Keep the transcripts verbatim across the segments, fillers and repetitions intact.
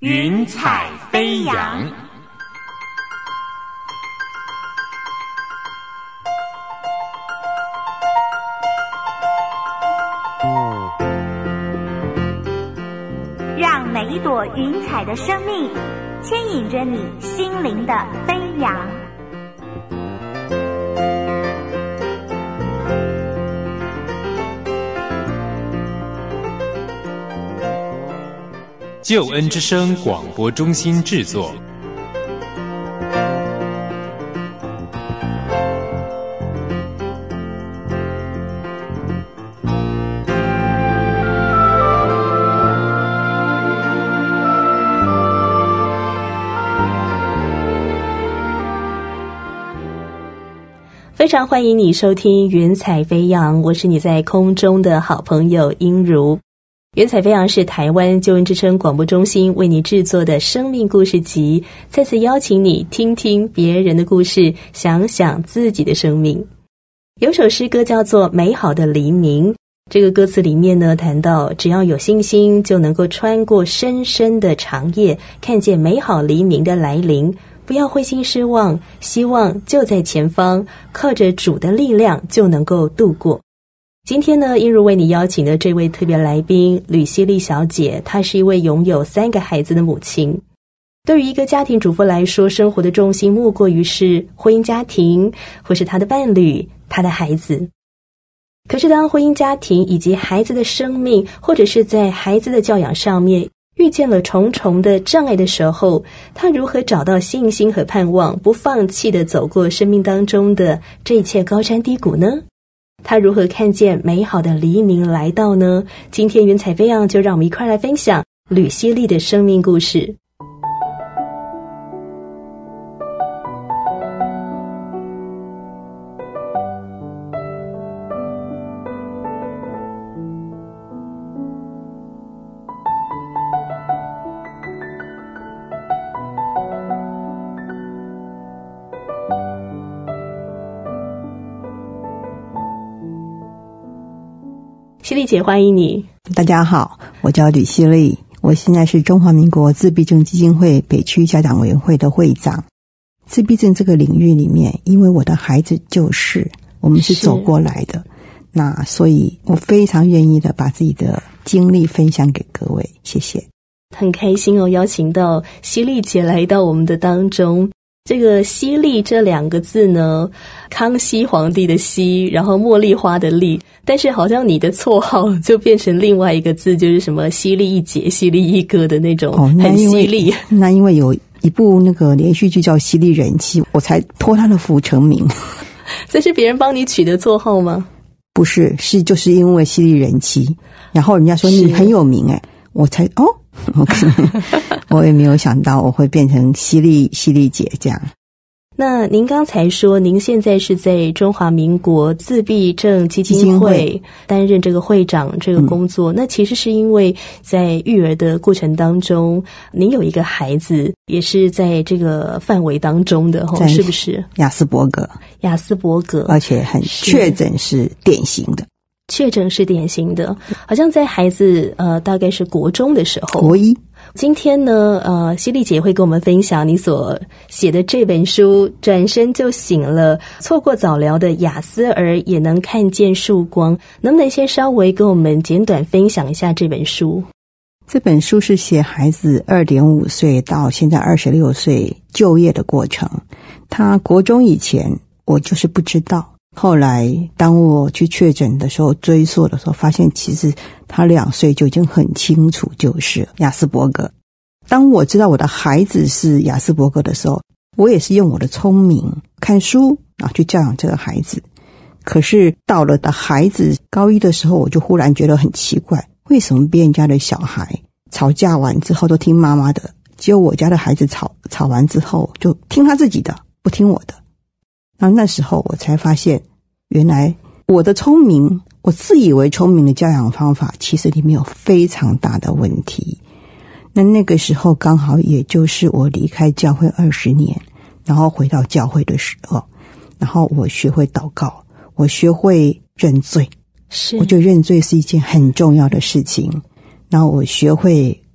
云彩飞扬。 让每一朵云彩的生命牵引着你心灵的飞扬。 救恩之声广播中心制作。 非常欢迎你收听云彩飞扬，我是你在空中的好朋友英如。云彩飞扬是台湾救恩之声广播中心为你制作的生命故事集，再次邀请你听听别人的故事，想想自己的生命。有首诗歌叫做《美好的黎明》，这个歌词里面呢谈到，只要有信心，就能够穿过深深的长夜，看见美好黎明的来临。不要灰心失望，希望就在前方，靠着主的力量就能够度过。今天呢，英如为你邀请的这位特别来宾吕希丽小姐，她是一位拥有三个孩子的母亲。对于一个家庭主妇来说，生活的重心莫过于是婚姻家庭，或是她的伴侣，她的孩子。可是当婚姻家庭以及孩子的生命，或者是在孩子的教养上面遇见了重重的障碍的时候，她如何找到信心和盼望，不放弃地走过生命当中的这一切高山低谷呢？他如何看见美好的黎明来到呢？今天云彩飞扬就让我们一块来分享吕希丽的生命故事。希丽姐，欢迎你。 大家好，我叫吕希丽，我现在是中华民国自闭症基金会北区家长委员会的会长。自闭症这个领域里面，因为我的孩子就是我们是走过来的，那所以我非常愿意的把自己的经历分享给各位，谢谢。 很开心哦，邀请到希丽姐来到我们的当中。这个希丽这两个字呢，康熙皇帝的熙，然后茉莉花的莉，但是好像你的绰号就变成另外一个字，就是什么犀利一姐、犀利一哥的那种，很犀利。 哦，那因为那因为有一部那个连续剧叫《犀利人妻》，我才托他的福成名。 这是别人帮你取的绰号吗？ 不是，是就是因为犀利人妻，然后人家说你很有名，哎，我才哦。我也没有想到我会变成犀利犀利姐这样。 那您刚才说您现在是在中华民国自闭症基金会担任这个会长这个工作，嗯，那其实是因为在育儿的过程当中，您有一个孩子也是在这个范围当中的，是不是？ 亚斯伯格。亚斯伯格， 而且很确诊是典型的。 确诊是典型的，好像在孩子呃大概是国中的时候， 国一。 今天呢，呃，希丽姐会跟我们分享你所写的这本书《转身就醒了》，错过早疗的亚斯儿也能看见曙光。能不能先稍微跟我们简短分享一下这本书？ 这本书是写孩子 二点五岁到现在二十六岁就业的过程。他国中以前我就是不知道。后来当我去确诊的时候，追溯的时候，发现其实他两岁就已经很清楚就是亚斯伯格。当我知道我的孩子是亚斯伯格的时候，我也是用我的聪明看书然后去教养这个孩子。可是到了的孩子高一的时候，我就忽然觉得很奇怪，为什么别人家的小孩吵架完之后都听妈妈的，只有我家的孩子吵吵完之后就听他自己的，不听我的。那那时候我才发现，原来我的聪明，我自以为聪明的教养方法，其实里面有非常大的问题。那那个时候刚好也就是我离开教会二十年，然后回到教会的时候，然后我学会祷告，我学会认罪，是我觉得认罪是一件很重要的事情。然后我学会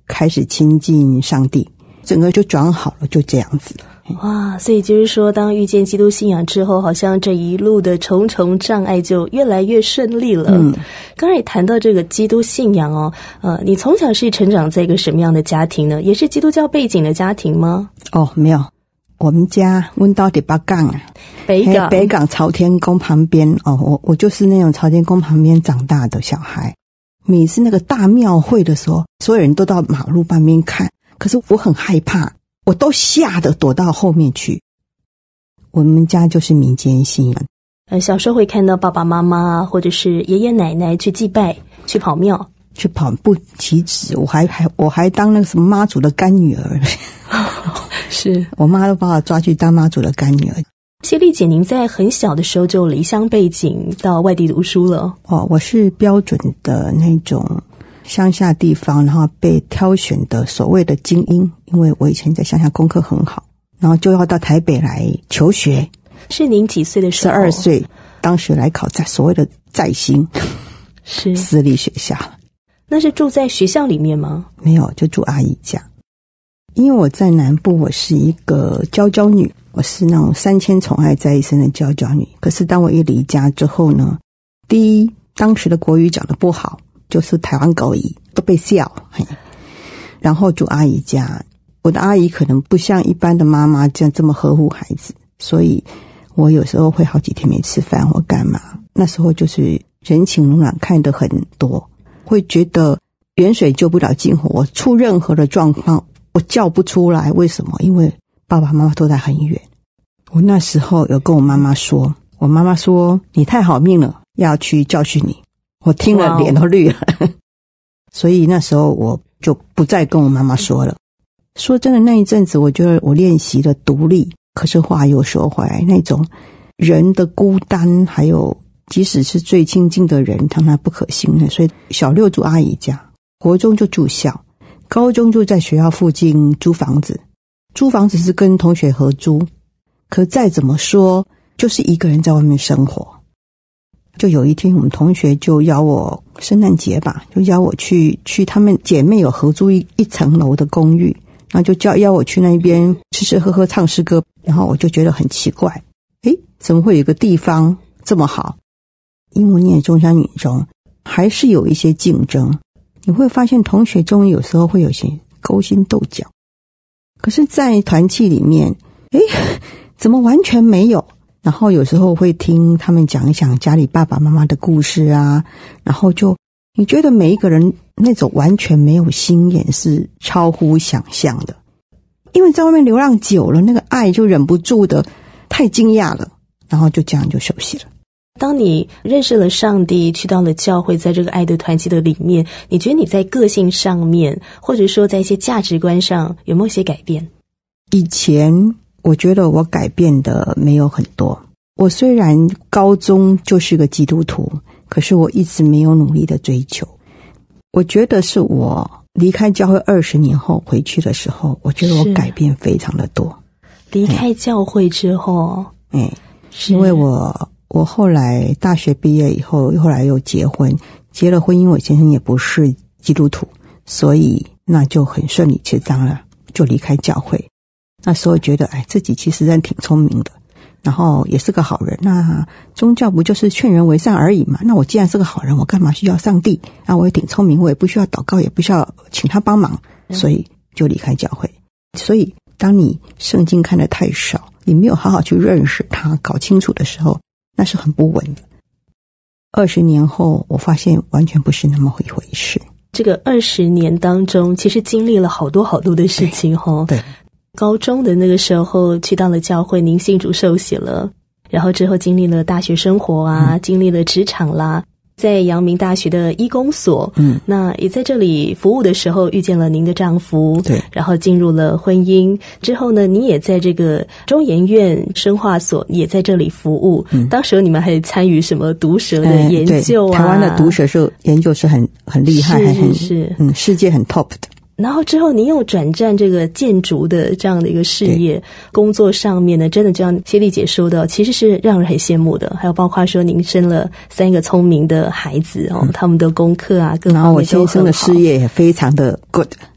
开始亲近上帝，整个就转好了，就这样子。 哇，所以就是说当遇见基督信仰之后，好像这一路的重重障碍就越来越顺利了。嗯，刚才也谈到这个基督信仰哦，呃，你从小是成长在一个什么样的家庭呢？也是基督教背景的家庭吗？ 哦，没有，我们家温到第八港啊， 北港北港朝天宫旁边哦，我我就是那种朝天宫旁边长大的小孩。每次那个大庙会的时候，所有人都到马路旁边看，可是我很害怕，我都吓得躲到后面去。我们家就是民间信仰， 呃，小时候会看到爸爸妈妈或者是爷爷奶奶去祭拜，去跑庙， 去跑步祈旨，我还还我还当那个什么妈祖的干女儿， 是我妈都把我抓去当妈祖的干女儿。 谢丽姐，您在很小的时候就离乡背井到外地读书了。 哦，我是标准的那种乡下地方，然后被挑选的所谓的精英，因为我以前在乡下功课很好，然后就要到台北来求学。 是您几岁的时候？ 十二岁，当时来考在所谓的在新， 是私立学校。 那是住在学校里面吗？ 没有，就住阿姨家。因为我在南部，我是一个娇娇女，我是那种三千宠爱在一身的娇娇女。可是当我一离家之后呢，第一，当时的国语讲得不好，就是台湾狗语，都被笑。然后住阿姨家，我的阿姨可能不像一般的妈妈这样这么呵护孩子，所以我有时候会好几天没吃饭或干嘛。那时候就是人情冷暖看得很多，会觉得远水救不了近火，我出任何的状况我叫不出来，为什么？因为爸爸妈妈都在很远。我那时候有跟我妈妈说，我妈妈说你太好命了，要去教训你。我听了脸都绿了。所以那时候我就不再跟我妈妈说了。说真的，那一阵子我觉得我练习了独立，可是话又说回来，那种人的孤单，还有即使是最亲近的人让他不可信任。所以小六住阿姨家，国中就住校，高中就在学校附近租房子，租房子是跟同学合租，可再怎么说就是一个人在外面生活。就有一天我们同学就邀我，圣诞节吧，就邀我去去他们姐妹有合租一一层楼的公寓，然后就叫邀我去那边吃吃喝喝唱诗歌。然后我就觉得很奇怪，诶，怎么会有一个地方这么好？因为念中山女中还是有一些竞争，你会发现同学中有时候会有些勾心斗角，可是在团契里面，诶，怎么完全没有？然后有时候会听他们讲一讲家里爸爸妈妈的故事啊，然后就你觉得每一个人那种完全没有心眼是超乎想象的。因为在外面流浪久了，那个爱就忍不住的太惊讶了，然后就这样就熟悉了。 当你认识了上帝，去到了教会，在这个爱的团契的里面，你觉得你在个性上面，或者说在一些价值观上有没有一些改变？ 以前我觉得我改变的没有很多，我虽然高中就是个基督徒，可是我一直没有努力的追求。我觉得是我离开教会二十年后回去的时候，我觉得我改变非常的多。 离开教会之后， 哎，因为我我后来大学毕业以后，后来又结婚，结了婚，因为我先生也不是基督徒，所以那就很顺理成章了，就离开教会。那时候觉得，哎，自己其实真挺聪明的，然后也是个好人。那宗教不就是劝人为善而已嘛？那我既然是个好人，我干嘛需要上帝？啊，我也挺聪明，我也不需要祷告，也不需要请他帮忙，所以就离开教会。所以当你圣经看得太少，你没有好好去认识它，搞清楚的时候，那是很不稳的。二十年后，我发现完全不是那么一回事。 这个二十年当中，其实经历了好多好多的事情齁。 对。 高中的那个时候去到了教会，您信主受洗了，然后之后经历了大学生活啊，嗯、经历了职场啦，在阳明大学的医工所，嗯，那也在这里服务的时候遇见了您的丈夫， 对， 然后进入了婚姻之后呢，你也在这个中研院生化所也在这里服务，嗯，当时你们还参与什么毒蛇的研究啊？ 台湾的毒蛇是研究是很很厉害， 是是是， 嗯，世界很 top 的。 然后之后您又转战这个建筑的这样的一个事业，工作上面呢，真的就像谢丽姐说的，其实是让人很羡慕的。还有包括说您生了三个聪明的孩子哦，嗯、他们的功课啊，各方面都很好。 然后我先生的事业也非常的 good。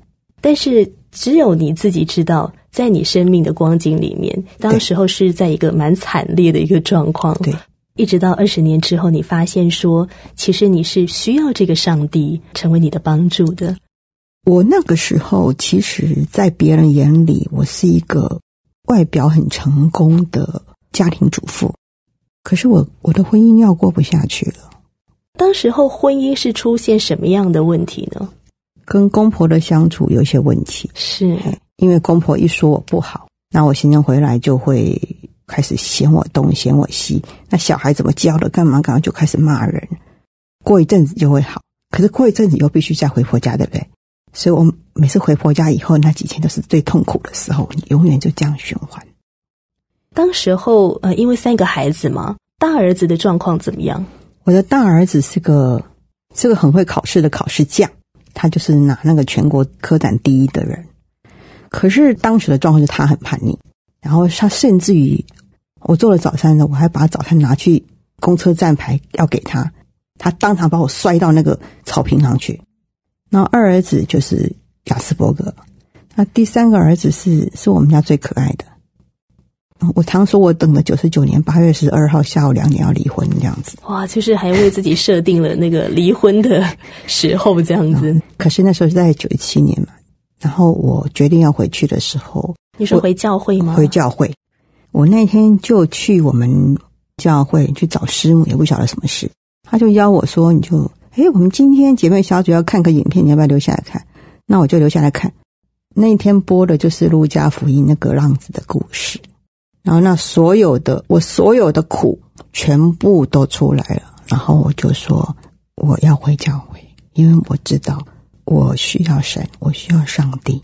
但是只有你自己知道，在你生命的光景里面，当时候是在一个蛮惨烈的一个状况。 对， 一直到二十年之后，你发现说，其实你是需要这个上帝成为你的帮助的。 我那个时候，其实在别人眼里，我是一个外表很成功的家庭主妇，可是我我的婚姻要过不下去了。 当时候婚姻是出现什么样的问题呢？ 跟公婆的相处有一些问题， 是因为公婆一说我不好，那我先生回来就会开始嫌我东嫌我西，那小孩怎么教的干嘛干嘛，就开始骂人。过一阵子就会好，可是过一阵子又必须再回婆家，对不对？所以我每次回婆家以后，那几天都是最痛苦的时候，你永远就这样循环。 当时候呃，因为三个孩子嘛，大儿子的状况怎么样？ 我的大儿子是个是个很会考试的考试匠，他就是拿那个全国科展第一的人。可是当时的状况是他很叛逆，然后他甚至于我做了早餐呢，我还把早餐拿去公车站牌要给他，他当场把我摔到那个草坪上去。然后二儿子就是亚斯伯格，那第三个儿子是是我们家最可爱的。我常说我等了九十九年八月十二号下午两点要离婚这样子。 哇，就是还为自己设定了那个离婚的时候这样子。 嗯、可是那时候是在九十七年嘛，然后我决定要回去的时候， 你说回教会吗？ 回教会。我那天就去我们教会去找师母，也不晓得什么事，他就邀我说，你就诶我们今天姐妹小组要看个影片，你要不要留下来看？那我就留下来看。那一天播的就是路加福音那个浪子的故事，然后那所有的我所有的苦全部都出来了，然后我就说我要回教会，因为我知道我需要神，我需要上帝。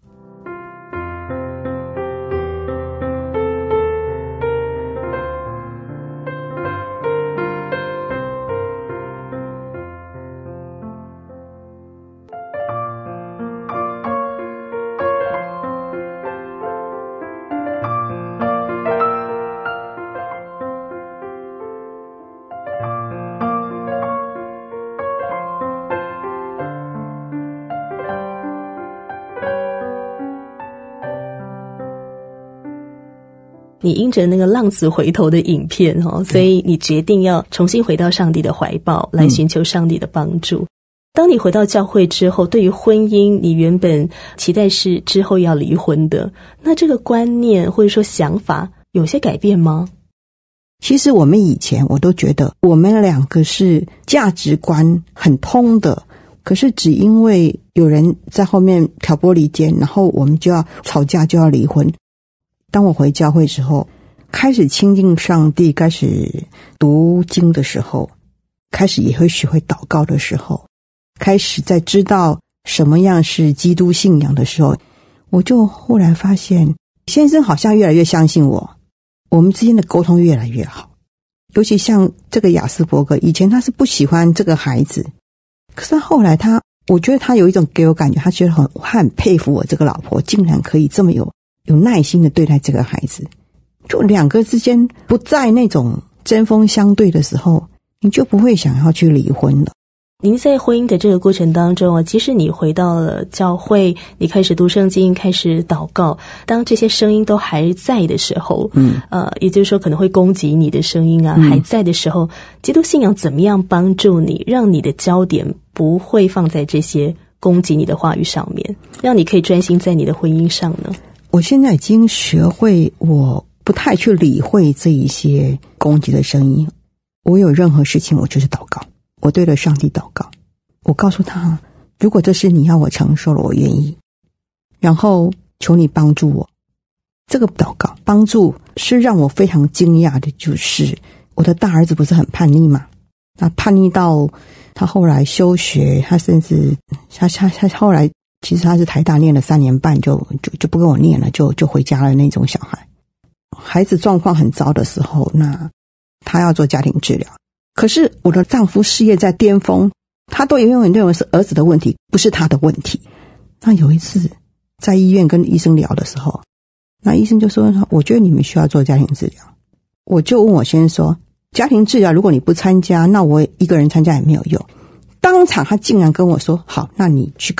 你因着那个浪子回头的影片哦，所以你决定要重新回到上帝的怀抱，来寻求上帝的帮助。当你回到教会之后，对于婚姻，你原本期待是之后要离婚的，那这个观念或者说想法有些改变吗？ 其实我们以前我都觉得我们两个是价值观很通的，可是只因为有人在后面挑拨离间，然后我们就要吵架，就要离婚。当我回教会之后，开始亲近上帝，开始读经的时候，开始也会学会祷告的时候，开始在知道什么样是基督信仰的时候，我就忽然发现先生好像越来越相信我，我们之间的沟通越来越好。尤其像这个亚斯伯格，以前他是不喜欢这个孩子，可是后来他，我觉得他有一种给我感觉，他觉得很他很佩服我这个老婆竟然可以这么有有耐心的对待这个孩子。就两个之间不在那种针锋相对的时候，你就不会想要去离婚了。 您在婚姻的这个过程当中啊，即使你回到了教会，你开始读圣经，开始祷告，当这些声音都还在的时候，嗯，呃，也就是说可能会攻击你的声音啊，嗯、还在的时候，基督信仰怎么样帮助你，让你的焦点不会放在这些攻击你的话语上面，让你可以专心在你的婚姻上呢？ 我现在已经学会，我不太去理会这一些攻击的声音，我有任何事情我就是祷告。我对着上帝祷告，我告诉他，如果这是你要我承受了，我愿意，然后求你帮助我。这个祷告帮助是让我非常惊讶的，就是我的大儿子不是很叛逆吗？他叛逆到他后来休学，他甚至他他他后来其实他是台大念了三年半就就就不跟我念了，就就回家了那种小孩。孩子状况很糟的时候，那他要做家庭治疗。可是我的丈夫事业在巅峰，他都永远认为是儿子的问题，不是他的问题。那有一次在医院跟医生聊的时候，那医生就说，我觉得你们需要做家庭治疗。我就问我先生说，家庭治疗如果你不参加，那我一个人参加也没有用。当场他竟然跟我说，好，那你去跟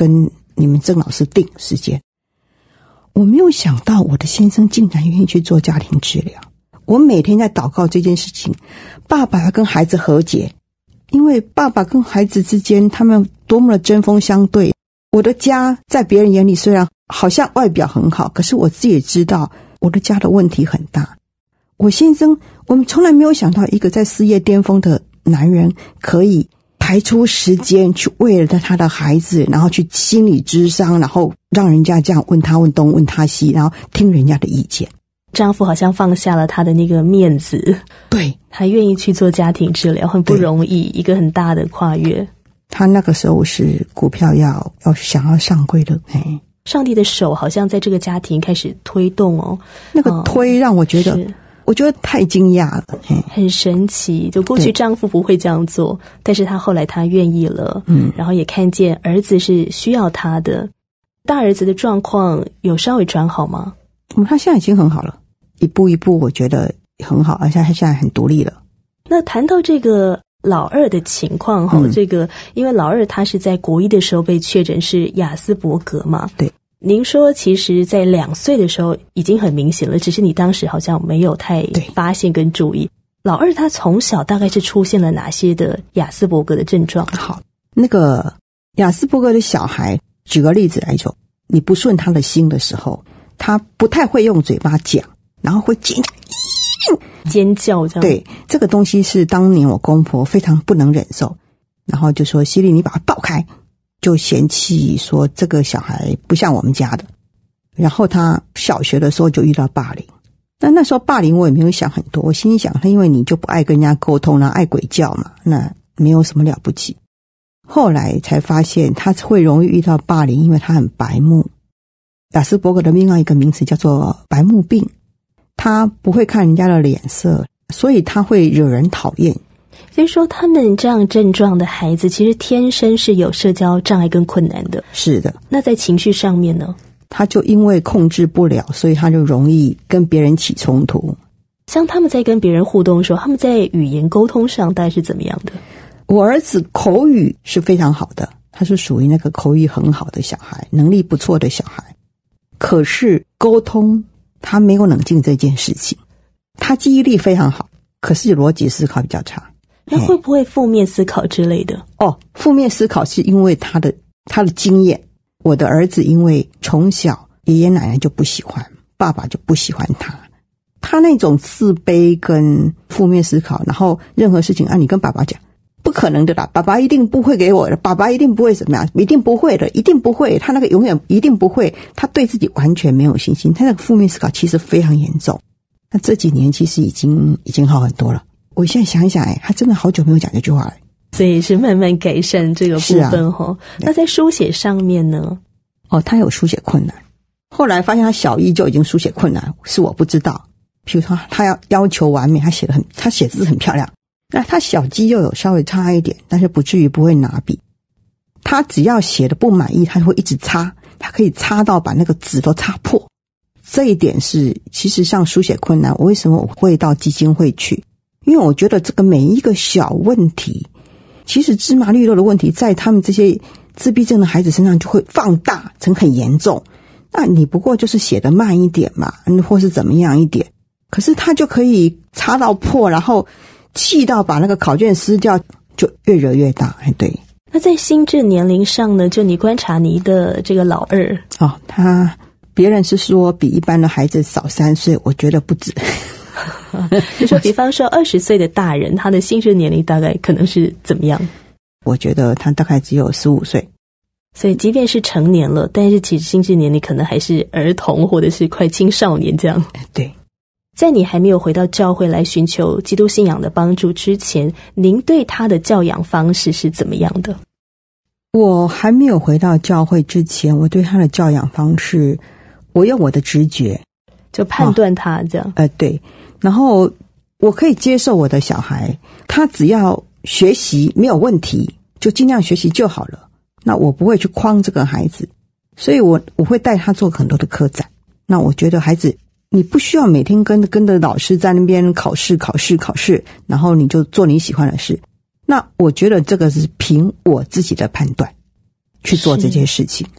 你们郑老师定时间。我没有想到我的先生竟然愿意去做家庭治疗。我每天在祷告这件事情，爸爸要跟孩子和解，因为爸爸跟孩子之间他们多么的针锋相对。我的家在别人眼里虽然好像外表很好，可是我自己也知道我的家的问题很大。我先生，我们从来没有想到一个在事业巅峰的男人可以排出时间去为了他的孩子，然后去心理咨商，然后让人家这样问他问东问他西，然后听人家的意见。 丈夫好像放下了他的那个面子， 对， 还愿意去做家庭治疗，很不容易，一个很大的跨越。 他那个时候是股票要要想要上柜的，哎， 上帝的手好像在这个家庭开始推动哦， 那个推让我觉得、哦、我觉得太惊讶了， 很神奇。就过去丈夫不会这样做，但是他后来他愿意了，嗯，然后也看见儿子是需要他的。大儿子的状况有稍微转好吗？ 嗯，他现在已经很好了，一步一步我觉得很好，而且他现在很独立了。 那谈到这个老二的情况哈、嗯，这个因为老二他是在国一的时候被确诊是亚斯伯格嘛， 对。 您说其实在两岁的时候已经很明显了，只是你当时好像没有太发现跟注意。老二他从小大概是出现了哪些的亚斯伯格的症状？ 好，那个亚斯伯格的小孩，举个例子来说，你不顺他的心的时候，他不太会用嘴巴讲，然后会尖尖叫这样。 对，这个东西是当年我公婆非常不能忍受，然后就说希莉你把他抱开，就嫌弃说这个小孩不像我们家的。然后他小学的时候就遇到霸凌，那那时候霸凌我也没有想很多，我心想他因为你就不爱跟人家沟通，然后爱鬼叫嘛，那没有什么了不起。后来才发现他会容易遇到霸凌，因为他很白目。亚斯伯格的另外一个名词叫做白目病，他不会看人家的脸色，所以他会惹人讨厌。 所以说他们这样症状的孩子其实天生是有社交障碍跟困难的。 是的。 那在情绪上面呢？ 他就因为控制不了，所以他就容易跟别人起冲突。 像他们在跟别人互动的时候，他们在语言沟通上大概是怎么样的？ 我儿子口语是非常好的，他是属于那个口语很好的小孩，能力不错的小孩。可是沟通他没有冷静这件事情，他记忆力非常好，可是逻辑思考比较差。 那会不会负面思考之类的？ 哦，负面思考是因为他的他的经验。我的儿子因为从小爷爷奶奶就不喜欢，爸爸就不喜欢他，他那种自卑跟负面思考，然后任何事情啊，你跟爸爸讲不可能的啦，爸爸一定不会给我的，爸爸一定不会怎么样，一定不会的，一定不会，他那个永远一定不会，他对自己完全没有信心，他那个负面思考其实非常严重。那这几年其实已经已经好很多了。我现在想一想，哎，他真的好久没有讲这句话了。 所以是慢慢改善这个部分哈、啊。那在书写上面呢？ 哦，他有书写困难。后来发现他小一就已经书写困难，是我不知道。譬如说他要要求完美，他写得很，他写字很漂亮。那他小肌又有稍微差一点，但是不至于不会拿笔。他只要写的不满意，他会一直擦，他可以擦到把那个纸都擦破。这一点是，其实像书写困难，我为什么我会到基金会去？因为我觉得这个每一个小问题，其实芝麻绿豆的问题，在他们这些自闭症的孩子身上就会放大成很严重。那你不过就是写得慢一点嘛，或是怎么样一点，可是他就可以擦到破，然后气到把那个考卷撕掉，就越惹越大。哎，对。 那在心智年龄上呢？就你观察你的这个老二哦，他别人是说比一般的孩子少三岁，我觉得不止。 就说比方说二十岁的大人，他的心智年龄大概可能是怎么样？ 我觉得他大概只有十五岁。 所以即便是成年了，但是其实心智年龄可能还是儿童或者是快青少年这样。 对。 在你还没有回到教会来寻求基督信仰的帮助之前，您对他的教养方式是怎么样的？ 我还没有回到教会之前，我对他的教养方式，我用我的直觉就判断他这样、哦、 呃，对。然后我可以接受我的小孩，他只要学习没有问题，就尽量学习就好了。那我不会去框这个孩子，所以我我会带他做很多的科展。那我觉得孩子，你不需要每天跟跟着老师在那边考试考试考试，然后你就做你喜欢的事。那我觉得这个是凭我自己的判断去做这件事情。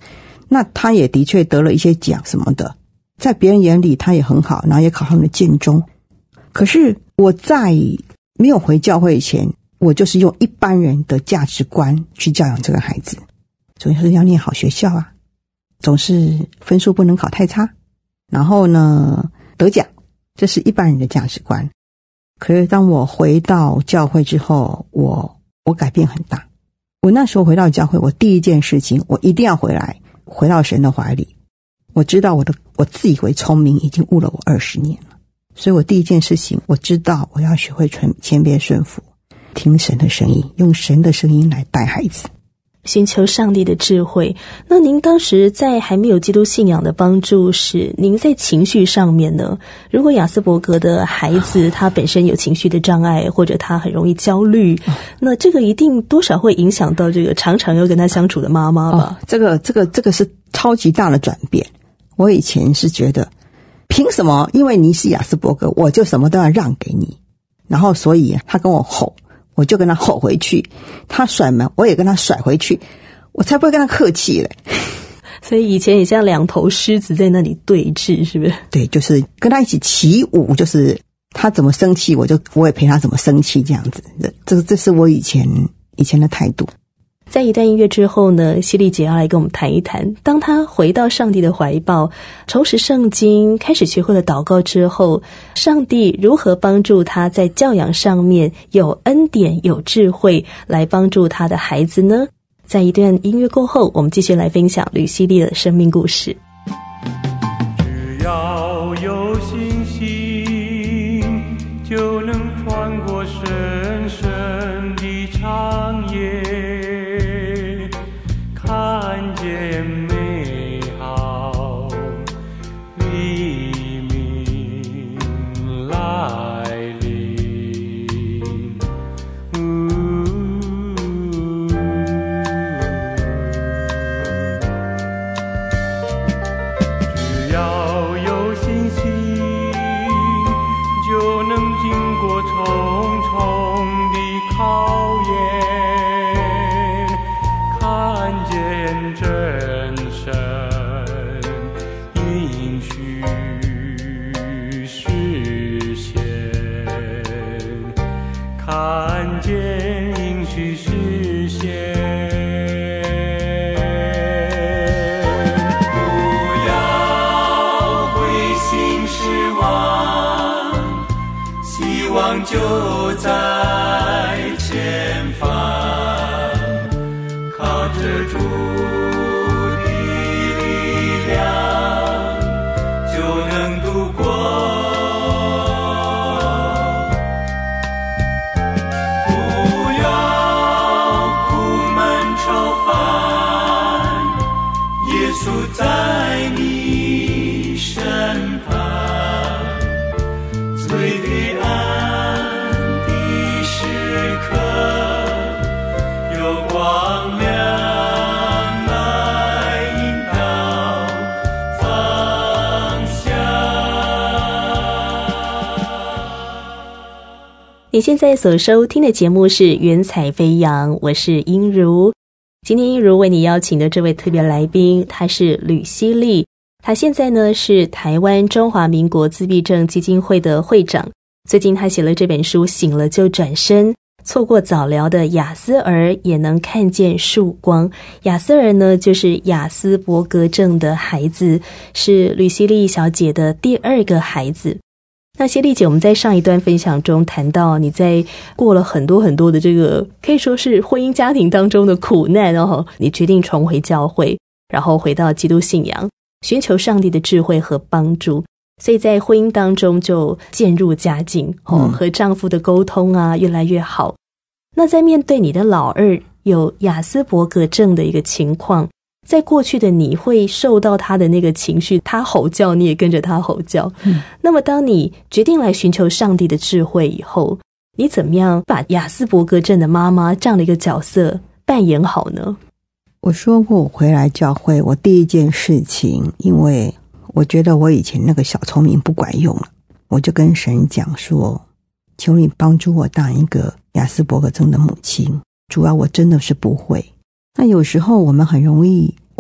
那他也的确得了一些奖什么的，在别人眼里他也很好，然后也考上了建中。可是我在没有回教会以前，我就是用一般人的价值观去教养这个孩子，总是要念好学校啊，总是分数不能考太差，然后呢得奖，这是一般人的价值观。可是当我回到教会之后，我我改变很大。我那时候回到教会，我第一件事情，我一定要回来，回到神的怀里。我知道我的我自以为聪明已经误了我二十年了，所以我第一件事情，我知道我要学会谦卑顺服，听神的声音，用神的声音来带孩子， 寻求上帝的智慧。那您当时在还没有基督信仰的帮助时，您在情绪上面呢？如果亚斯伯格的孩子他本身有情绪的障碍，或者他很容易焦虑，哦、那这个一定多少会影响到这个常常要跟他相处的妈妈吧？ 哦、这个这个这个是超级大的转变。我以前是觉得凭什么因为你是亚斯伯格我就什么都要让给你，然后所以他跟我吼，我就跟他吼回去，他甩门我也跟他甩回去，我才不会跟他客气嘞。 所以以前也像两头狮子在那里对峙，是不是？ 对，就是跟他一起起舞，就是他怎么生气我就我也陪他怎么生气，这样子。这个这是我以前以前的态度。 在一段音乐之后呢，希莉姐要来跟我们谈一谈，当她回到上帝的怀抱，重拾圣经，开始学会了祷告之后，上帝如何帮助她在教养上面有恩典有智慧来帮助她的孩子呢？在一段音乐过后，我们继续来分享吕希莉的生命故事。 只要有信心，就能穿过深深的长夜，看见美好黎明来临。只要有信心，就能经过重重的考验，看见真神应许实现，看见应许实现。不要灰心失望，希望就在前方，靠着主的力量就能度过。不要苦闷愁烦，耶稣在你身旁，最黑暗的时刻有光亮来引导方向。 你现在所收听的节目是云彩飞扬，我是英如。今天英如为你邀请的这位特别来宾，她是吕希莉，她现在呢是台湾中华民国自闭症基金会的会长。最近她写了这本书《醒了就转身》，错过早疗的亚斯儿也能看见曙光。亚斯儿呢就是亚斯伯格症的孩子，是吕希莉小姐的第二个孩子。那希莉姐，我们在上一段分享中谈到你在过了很多很多的这个可以说是婚姻家庭当中的苦难，然后你决定重回教会，然后回到基督信仰，寻求上帝的智慧和帮助，所以在婚姻当中就渐入佳境，哦，和丈夫的沟通啊越来越好。那在面对你的老二有亚斯伯格症的一个情况，在过去的你会受到他的那个情绪，他吼叫你也跟着他吼叫，嗯，那么当你决定来寻求上帝的智慧以后，你怎么样把亚斯伯格症的妈妈这样的一个角色扮演好呢？ 我说过我回来教会，我第一件事情，因为我觉得我以前那个小聪明不管用了，我就跟神讲说，求你帮助我当一个亚斯伯格症的母亲，主要我真的是不会。那有时候我们很容易，我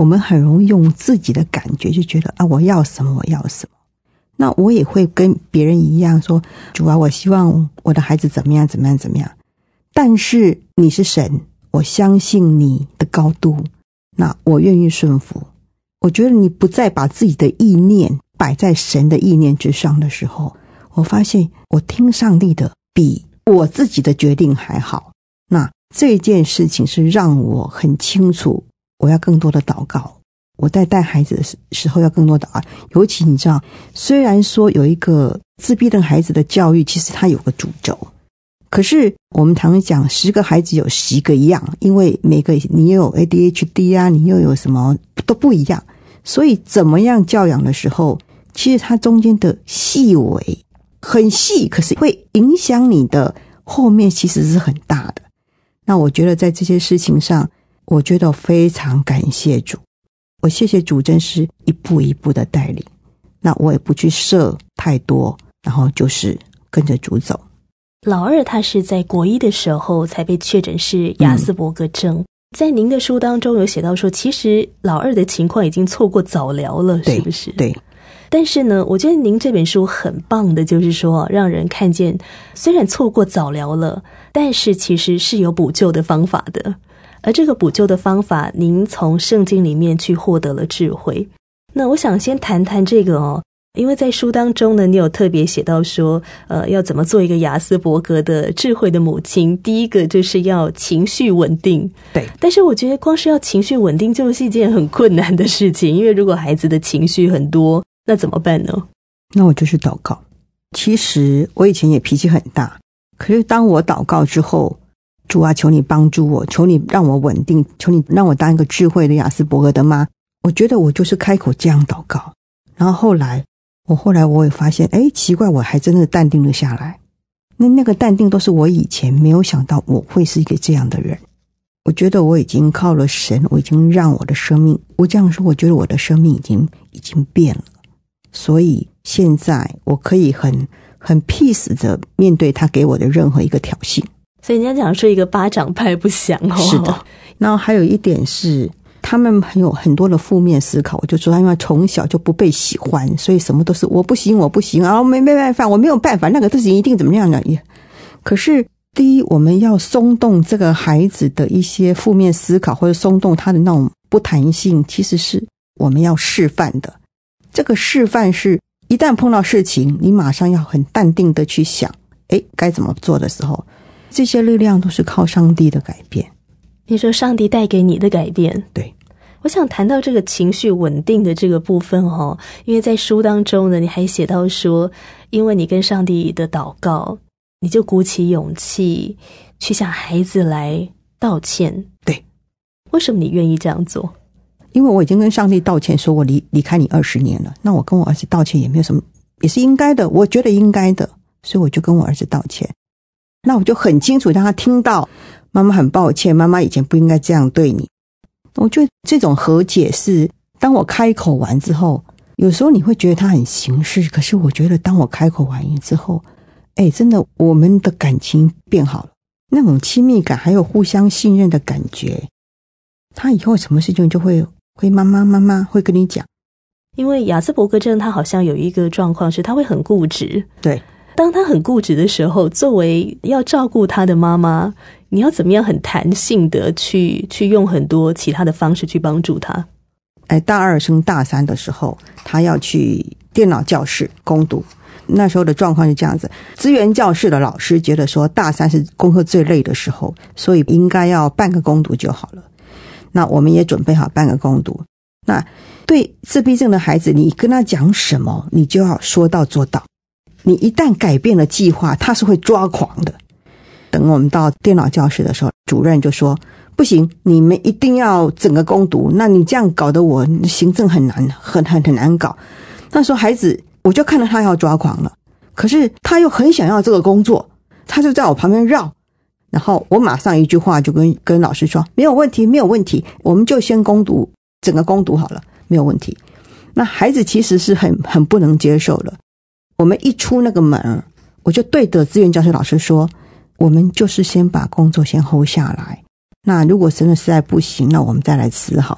我们很容易用自己的感觉就觉得啊，我要什么我要什么。那我也会跟别人一样说，主啊，我希望我的孩子怎么样怎么样怎么样。但是你是神，我相信你的高度，那我愿意顺服。我觉得你不再把自己的意念摆在神的意念之上的时候，我发现我听上帝的比我自己的决定还好。那这件事情是让我很清楚，我要更多的祷告。我在带孩子的时候要更多祷告。尤其你知道，虽然说有一个自闭症孩子的教育，其实它有个主轴，可是我们常常讲十个孩子有十个样，因为每个你又有 A D H D 啊，你又有什么都不一样，所以怎么样教养的时候，其实它中间的细微很细，可是会影响你的后面其实是很大的。那我觉得在这些事情上，我觉得非常感谢主，我谢谢主真是一步一步的带领。那我也不去设太多，然后就是跟着主走。 老二他是在国一的时候才被确诊是亚斯伯格症、嗯、在您的书当中有写到说，其实老二的情况已经错过早疗了，是不是？ 对。 但是呢，我觉得您这本书很棒的，就是说让人看见，虽然错过早疗了，但是其实是有补救的方法的。而这个补救的方法，您从圣经里面去获得了智慧。那我想先谈谈这个哦，因为在书当中呢，你有特别写到说，呃，要怎么做一个亚斯伯格的智慧的母亲。第一个就是要情绪稳定。 对。 但是我觉得光是要情绪稳定就是一件很困难的事情，因为如果孩子的情绪很多，那怎么办呢？ 那我就去祷告。其实我以前也脾气很大，可是当我祷告之后，主啊，求你帮助我，求你让我稳定，求你让我当一个智慧的亚斯伯格的妈。我觉得我就是开口这样祷告，然后后来我后来我也发现，诶，奇怪，我还真的淡定了下来。那那个淡定都是我以前没有想到我会是一个这样的人。我觉得我已经靠了神，我已经让我的生命，我这样说，我觉得我的生命已经已经变了。所以现在我可以很很 peace 的面对他给我的任何一个挑衅。 所以人家讲说一个巴掌拍不响哦。 是的。然后还有一点是，他们很有很多的负面思考。我就说他因为从小就不被喜欢，所以什么都是我不行我不行啊，没没办法，我没有办法，那个事情一定怎么样的。可是第一，我们要松动这个孩子的一些负面思考，或者松动他的那种不弹性，其实是我们要示范的。这个示范是一旦碰到事情，你马上要很淡定的去想，诶，该怎么做的时候，这些力量都是靠上帝的改变。 你说上帝带给你的改变。 对。 我想谈到这个情绪稳定的这个部分哦，因为在书当中呢，你还写到说，因为你跟上帝的祷告，你就鼓起勇气去向孩子来道歉。 对。 为什么你愿意这样做？ 因为我已经跟上帝道歉，说我离离开你二十年了，那我跟我儿子道歉也没有什么，也是应该的，我觉得应该的，所以我就跟我儿子道歉。那我就很清楚让他听到，妈妈很抱歉，妈妈以前不应该这样对你。我觉得这种和解是，当我开口完之后，有时候你会觉得他很形式，可是我觉得当我开口完之后，哎，真的我们的感情变好了，那种亲密感还有互相信任的感觉，他以后什么事情就会会妈妈妈妈会跟你讲。 因为亚斯伯格症他好像有一个状况是他会很固执。 对。 当他很固执的时候，作为要照顾他的妈妈，你要怎么样很弹性的去去用很多其他的方式去帮助他？ 哎，大二升大三的时候，他要去电脑教室攻读。那时候的状况是这样子，资源教室的老师觉得说大三是功课最累的时候，所以应该要半个攻读就好了。那我们也准备好半个攻读。那对自闭症的孩子，你跟他讲什么，你就要说到做到。你一旦改变了计划，他是会抓狂的。等我们到电脑教室的时候，主任就说不行，你们一定要整个攻读，那你这样搞得我行政很难很很很难搞。那时候孩子我就看到他要抓狂了，可是他又很想要这个工作，他就在我旁边绕，然后我马上一句话就跟跟老师说没有问题没有问题，我们就先攻读整个攻读好了，没有问题。那孩子其实是很很不能接受的。我们一出那个门，我就对着资源教室老师说，我们就是先把工作先 hold 下来，那如果真的实在不行，那我们再来吃好了。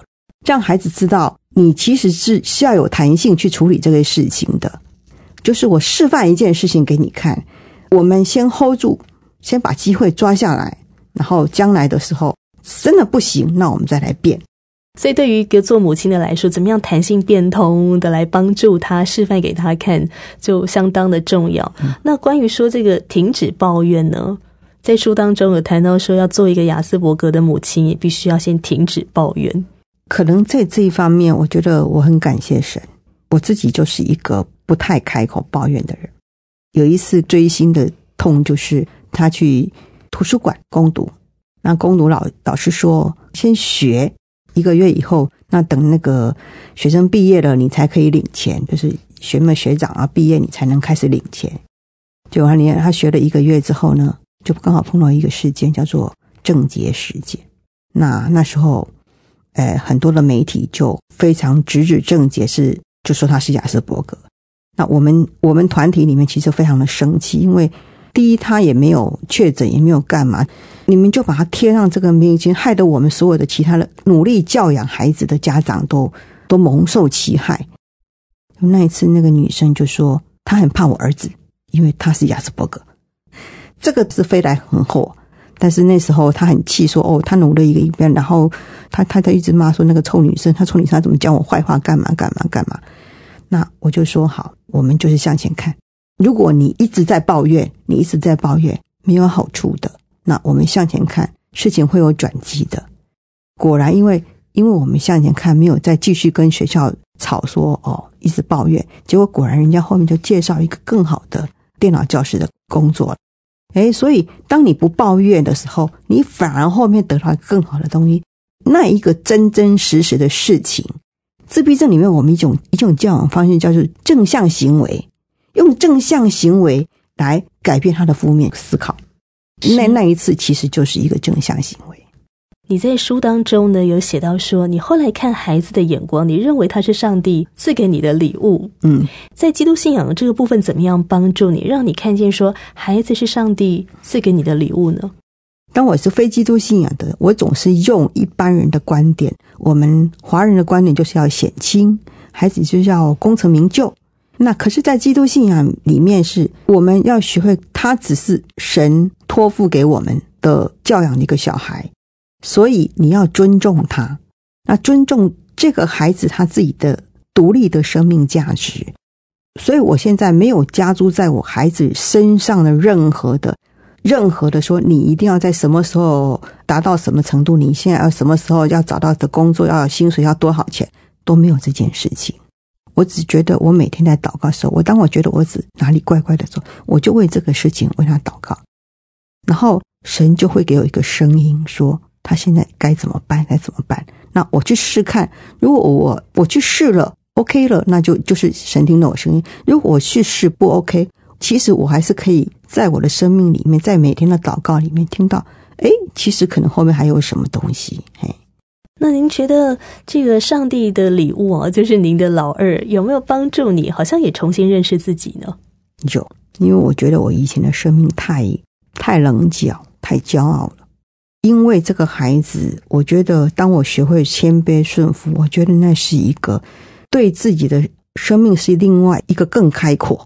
让孩子知道你其实是是要有弹性去处理这个事情的。就是我示范一件事情给你看，我们先 hold 住，先把机会抓下来，然后将来的时候真的不行，那我们再来变。 所以对于一个做母亲的来说，怎么样弹性变通的来帮助他，示范给他看，就相当的重要。嗯、那关于说这个停止抱怨呢，在书当中有谈到说，要做一个亚斯伯格的母亲，也必须要先停止抱怨。 可能在这一方面，我觉得我很感谢神，我自己就是一个不太开口抱怨的人。有一次追星的痛，就是他去图书馆攻读，那攻读老老师说，先学一个月以后，那等那个学生毕业了，你才可以领钱，就是学妹学长啊毕业，你才能开始领钱。结果他他学了一个月之后呢，就刚好碰到一个事件，叫做郑捷事件。那那时候，呃，很多的媒体就非常直指郑捷是，就说他是亚斯伯格。那我们我们团体里面其实非常的生气，因为第一他也没有确诊，也没有干嘛，你们就把他贴上这个名字，害得我们所有的其他的努力教养孩子的家长都都蒙受其害。那一次那个女生就说她很怕我儿子，因为他是亚斯伯格，这个是飞来横祸。但是那时候她很气，说哦，她努了一个一边，然后她她她一直骂说那个臭女生，她臭女生她怎么讲我坏话，干嘛干嘛干嘛。那我就说好，我们就是向前看。如果你一直在抱怨，你一直在抱怨，没有好处的。那我们向前看，事情会有转机的。果然，因为因为我们向前看，没有再继续跟学校吵说哦，一直抱怨，结果果然人家后面就介绍一个更好的电脑教师的工作。诶，所以当你不抱怨的时候，你反而后面得到更好的东西。那一个真真实实的事情，自闭症里面我们一种一种教养方式叫做正向行为，用正向行为来改变他的负面思考。那那一次其实就是一个正向行为。 你在书当中呢有写到说，你后来看孩子的眼光，你认为他是上帝赐给你的礼物。嗯，在基督信仰这个部分怎么样帮助你，让你看见说孩子是上帝赐给你的礼物呢？ 当我是非基督信仰的，我总是用一般人的观点，我们华人的观点就是要显亲，孩子就是要功成名就。那可是在基督信仰里面，是我们要学会他只是神托付给我们的教养的一个小孩，所以你要尊重他，那尊重这个孩子他自己的独立的生命价值。所以我现在没有加诸在我孩子身上的任何的任何的说你一定要在什么时候达到什么程度，你现在要什么时候要找到的工作，要薪水要多少钱，都没有这件事情。我只觉得我每天在祷告的时候，我当我觉得我只哪里怪怪的时候，我就为这个事情为他祷告，然后神就会给我一个声音说他现在该怎么办该怎么办。那我去试看，如果我我去试了 OK 了，那就就是神听到我声音。如果我去试不 OK， 其实我还是可以在我的生命里面，在每天的祷告里面听到，诶，其实可能后面还有什么东西。嘿， 那您觉得这个上帝的礼物啊，就是您的老二，有没有帮助你好像也重新认识自己呢？ 有，因为我觉得我以前的生命太太棱角太骄傲了。因为这个孩子，我觉得当我学会谦卑顺服，我觉得那是一个对自己的生命是另外一个更开阔。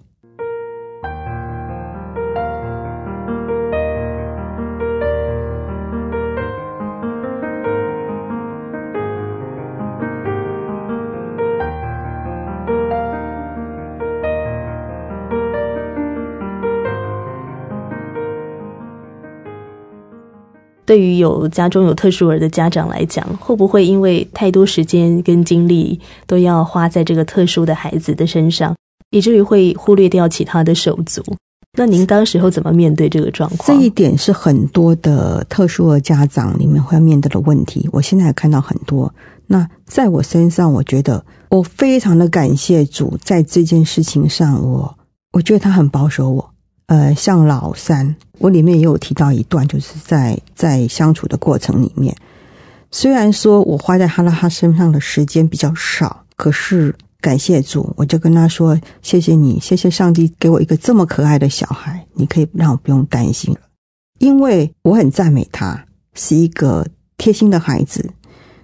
对于有家中有特殊儿的家长来讲，会不会因为太多时间跟精力都要花在这个特殊的孩子的身上，以至于会忽略掉其他的手足？那您当时候怎么面对这个状况？ 这一点是很多的特殊儿家长里面会面对的问题，我现在看到很多。那在我身上，我觉得我非常的感谢主，在这件事情上，我我觉得他很保守我。呃，像老三，我里面也有提到一段，就是在在相处的过程里面，虽然说我花在哈拉哈身上的时间比较少，可是感谢主，我就跟他说，谢谢你，谢谢上帝给我一个这么可爱的小孩，你可以让我不用担心了。因为我很赞美他是一个贴心的孩子，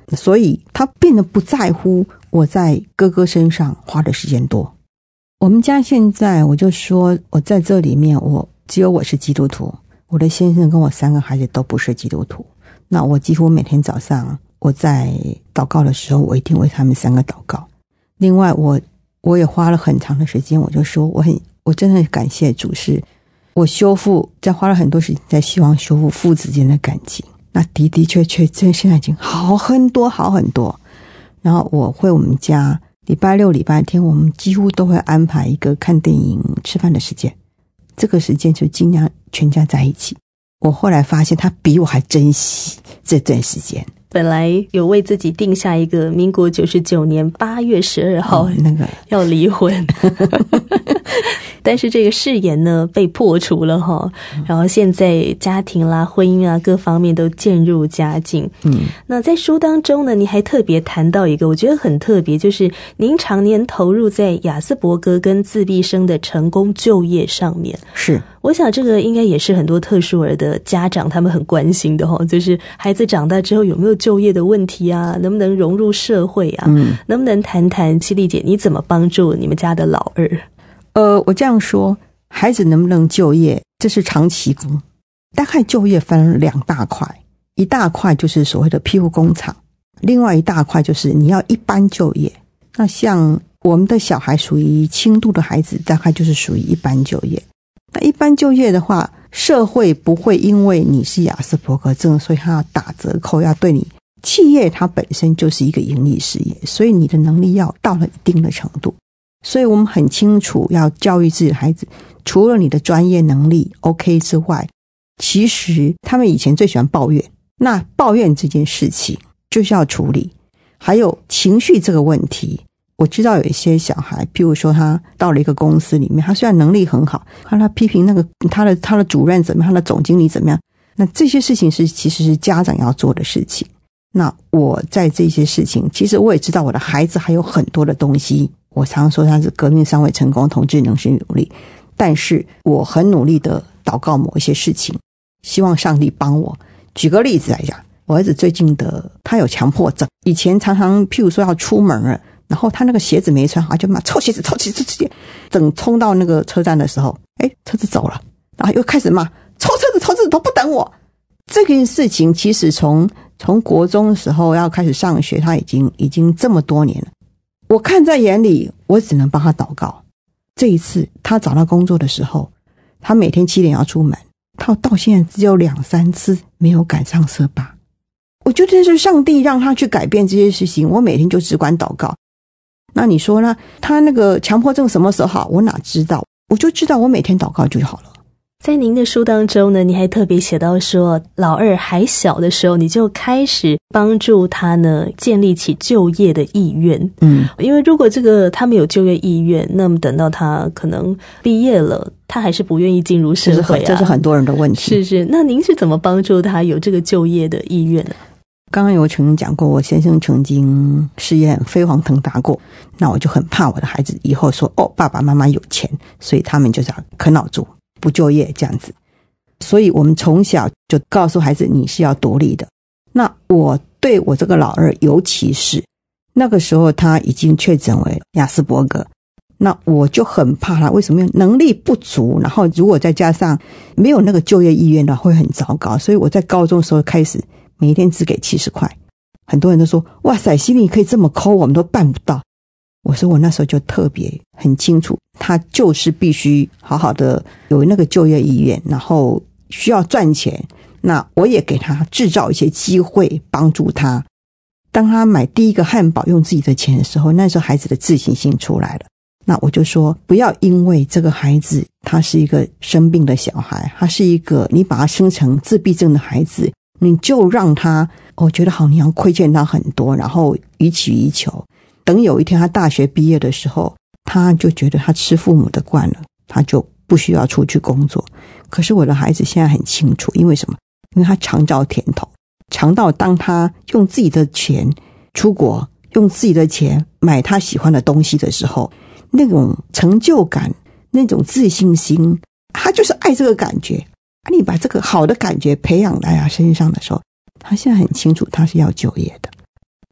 所以他变得不在乎我在哥哥身上花的时间多。我们家现在我就说我在这里面我只有我是基督徒，我的先生跟我三个孩子都不是基督徒。那我几乎每天早上我在祷告的时候，我一定为他们三个祷告。另外我我也花了很长的时间，我就说我很我真的很感谢主，是我修复在花了很多时间在希望修复父子间的感情。那的的确确真现在已经好很多好很多。然后我会我们家礼拜六礼拜天我们几乎都会安排一个看电影吃饭的时间，这个时间就尽量全家在一起。我后来发现他比我还珍惜这段时间。 本来有为自己定下一个民国九十九年八月十二号、哦、 那个要离婚但是这个誓言呢被破除了哈，然后现在家庭啦婚姻啊各方面都渐入佳境。嗯，那在书当中呢，你还特别谈到一个我觉得很特别，就是您常年投入在亚斯伯格跟自闭生的成功就业上面。 是， 我想这个应该也是很多特殊儿的家长他们很关心的齁，就是孩子长大之后有没有就业的问题啊，能不能融入社会啊，嗯，能不能谈谈七丽姐你怎么帮助你们家的老二？ 呃，我这样说，孩子能不能就业，这是长期工。大概就业分两大块，一大块就是所谓的庇护工厂，另外一大块就是你要一般就业。那像我们的小孩属于轻度的孩子，大概就是属于一般就业。那一般就业的话，社会不会因为你是亚斯伯格症，所以他要打折扣，要对你。企业它本身就是一个盈利事业，所以你的能力要到了一定的程度。所以我们很清楚要教育自己的孩子，除了你的专业能力 OK 之外，其实他们以前最喜欢抱怨，那抱怨这件事情就是要处理。还有情绪这个问题，我知道有一些小孩，譬如说他到了一个公司里面，他虽然能力很好，看他批评那个他的他的主任怎么样，他的总经理怎么样，那这些事情是其实是家长要做的事情。那我在这些事情，其实我也知道我的孩子还有很多的东西，我常说他是革命尚未成功，同志仍是努力，但是我很努力的祷告某一些事情，希望上帝帮我。举个例子来讲，我儿子最近的他有强迫症，以前常常譬如说要出门了，然后他那个鞋子没穿好，就骂臭鞋子臭鞋子臭鞋子，等冲到那个车站的时候，诶车子走了，然后又开始骂臭车子臭车子都不等我。这件事情其实从从国中的时候要开始上学，他已经已经这么多年了，我看在眼里，我只能帮他祷告。这一次他找到工作的时候，他每天七点要出门，他到现在只有两三次没有赶上车吧。我觉得这是上帝让他去改变这些事情，我每天就只管祷告。那你说呢？他那个强迫症什么时候好？我哪知道？我就知道我每天祷告就好了。 在您的书当中呢，你还特别写到说，老二还小的时候，你就开始帮助他呢建立起就业的意愿。嗯，因为如果这个他没有就业意愿，那么等到他可能毕业了，他还是不愿意进入社会啊， 这是很多人的问题。 是是，那您是怎么帮助他有这个就业的意愿呢？ 刚刚有曾经讲过，我先生曾经事业很飞黄腾达过，那我就很怕我的孩子以后说，哦，爸爸妈妈有钱，所以他们就是要啃老族不就业这样子。所以我们从小就告诉孩子，你是要独立的。那我对我这个老二，尤其是那个时候他已经确诊为亚斯伯格，那我就很怕他，为什么？能力不足，然后如果再加上没有那个就业意愿的，会很糟糕。所以我在高中的时候开始每一天只给七十块，很多人都说，哇塞，心里可以这么抠，我们都办不到。我说我那时候就特别很清楚，他就是必须好好的有那个就业意愿，然后需要赚钱，那我也给他制造一些机会帮助他。当他买第一个汉堡用自己的钱的时候，那时候孩子的自信心出来了。那我就说，不要因为这个孩子他是一个生病的小孩，他是一个你把他生成自闭症的孩子，你就让他我、哦、觉得好像亏欠他很多，然后予取予求。等有一天他大学毕业的时候，他就觉得他吃父母的惯了，他就不需要出去工作。可是我的孩子现在很清楚，因为什么？因为他尝到甜头，尝到当他用自己的钱出国，用自己的钱买他喜欢的东西的时候，那种成就感，那种自信心，他就是爱这个感觉。啊，你把这个好的感觉培养在他身上的时候，他现在很清楚他是要就业的。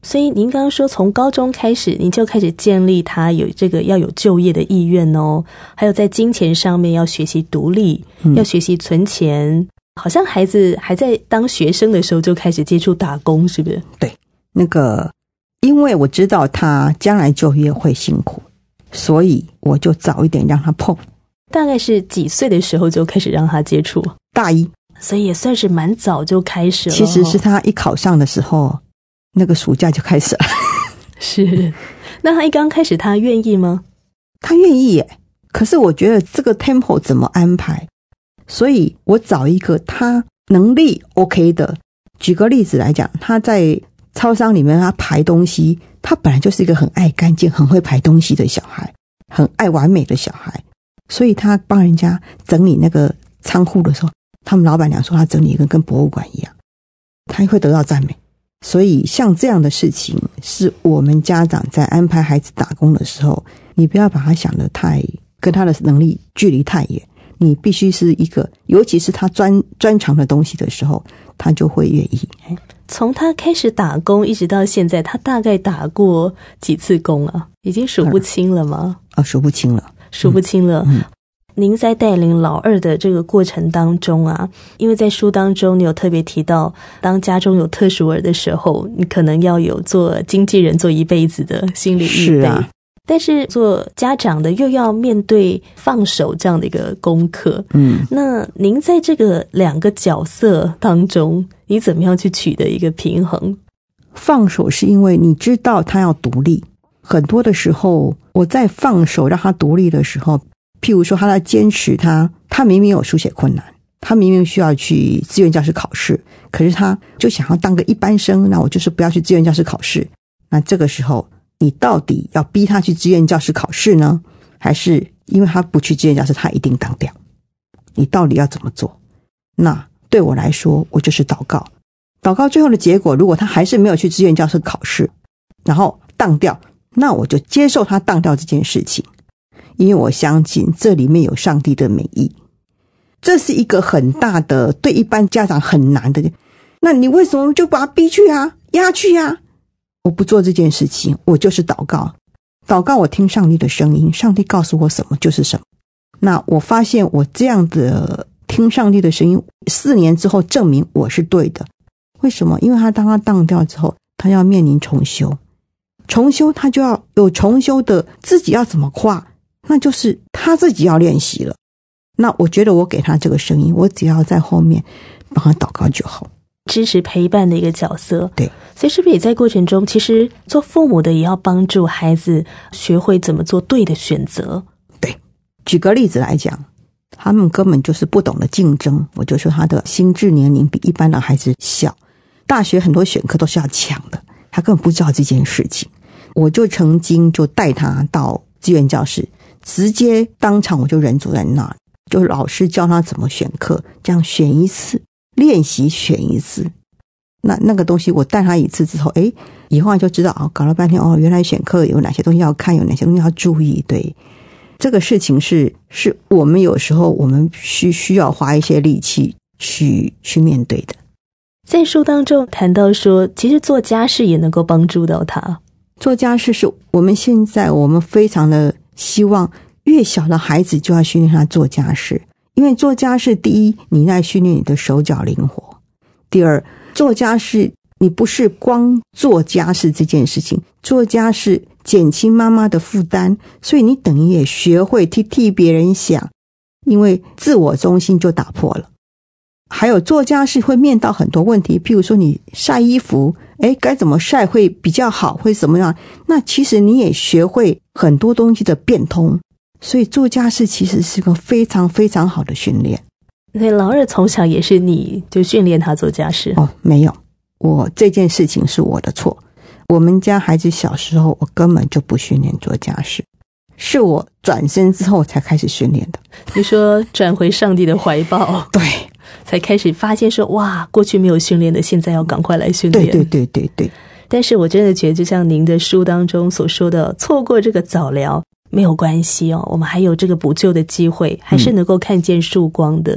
所以您刚刚说从高中开始您就开始建立他有这个要有就业的意愿哦，还有在金钱上面要学习独立、嗯、要学习存钱，好像孩子还在当学生的时候就开始接触打工，是不是？ 对，那个因为我知道他将来就业会辛苦，所以我就早一点让他碰。 大概是几岁的时候就开始让他接触？ 大一， 所以也算是蛮早就开始了。 其实是他一考上的时候，那个暑假就开始了。 是，那他一刚开始他愿意吗？ 他愿意耶，可是我觉得这个 tempo 怎么安排，所以我找一个他能力 OK 的。举个例子来讲，他在超商里面他排东西，他本来就是一个很爱干净很会排东西的小孩，很爱完美的小孩，所以他帮人家整理那个仓库的时候，他们老板娘说他整理一个跟博物馆一样，他会得到赞美。所以像这样的事情是我们家长在安排孩子打工的时候，你不要把他想得太跟他的能力距离太远，你必须是一个尤其是他专专长的东西的时候，他就会愿意。 从他开始打工一直到现在，他大概打过几次工啊？已经数不清了吗？ 啊，数不清了， 数不清了。 嗯嗯您在带领老二的这个过程当中啊，因为在书当中你有特别提到，当家中有特殊儿的时候，你可能要有做经纪人做一辈子的心理预备。 是啊， 但是做家长的又要面对放手这样的一个功课。 嗯， 那您在这个两个角色当中，你怎么样去取得一个平衡？ 放手是因为你知道他要独立，很多的时候我在放手让他独立的时候，譬如说他在坚持他他明明有书写困难，他明明需要去志愿教师考试，可是他就想要当个一般生，那我就是不要去志愿教师考试。那这个时候你到底要逼他去志愿教师考试呢，还是因为他不去志愿教师他一定当掉？你到底要怎么做？那对我来说，我就是祷告，祷告最后的结果，如果他还是没有去志愿教师考试，然后当掉，那我就接受他当掉这件事情，因为我相信这里面有上帝的美意。这是一个很大的，对一般家长很难的，那你为什么就把他逼去啊，压去啊？我不做这件事情，我就是祷告，祷告我听上帝的声音，上帝告诉我什么就是什么。那我发现我这样的听上帝的声音，四年之后证明我是对的。为什么？因为他当他当掉之后，他要面临重修，重修他就要有重修的自己要怎么跨，那就是他自己要练习了。那我觉得我给他这个声音，我只要在后面帮他祷告就好， 支持陪伴的一个角色。 对， 所以是不是也在过程中，其实做父母的也要帮助孩子学会怎么做对的选择？ 对，举个例子来讲，他们根本就是不懂得竞争，我就说他的心智年龄比一般的孩子小，大学很多选课都是要抢的，他根本不知道这件事情。我就曾经就带他到志愿教室，直接当场我就人坐在那，就老师教他怎么选课，这样选一次练习选一次，那那个东西我带他一次之后，诶，以后就知道哦，搞了半天哦，原来选课有哪些东西要看，有哪些东西要注意。对，这个事情是是我们有时候我们需需要花一些力气去去面对的。 在书当中谈到说，其实做家事也能够帮助到他。 做家事是我们现在我们非常的希望，越小的孩子就要训练他做家事，因为做家事，第一，你在训练你的手脚灵活；第二，做家事你不是光做家事这件事情，做家事减轻妈妈的负担，所以你等于也学会替替别人想，因为自我中心就打破了。还有做家事会面到很多问题，譬如说你晒衣服，诶，该怎么晒会比较好，会怎么样，那其实你也学会很多东西的变通，所以做家事其实是个非常非常好的训练。 所以老二从小也是你就训练他做家事？ 哦，没有，我这件事情是我的错。我们家孩子小时候我根本就不训练做家事，是我转身之后才开始训练的。 你说转回上帝的怀抱， 对， 才开始发现说，哇，过去没有训练的，现在要赶快来训练。 对对对对对。 但是我真的觉得，就像您的书当中所说的，错过这个早疗没有关系哦，我们还有这个补救的机会，还是能够看见曙光的。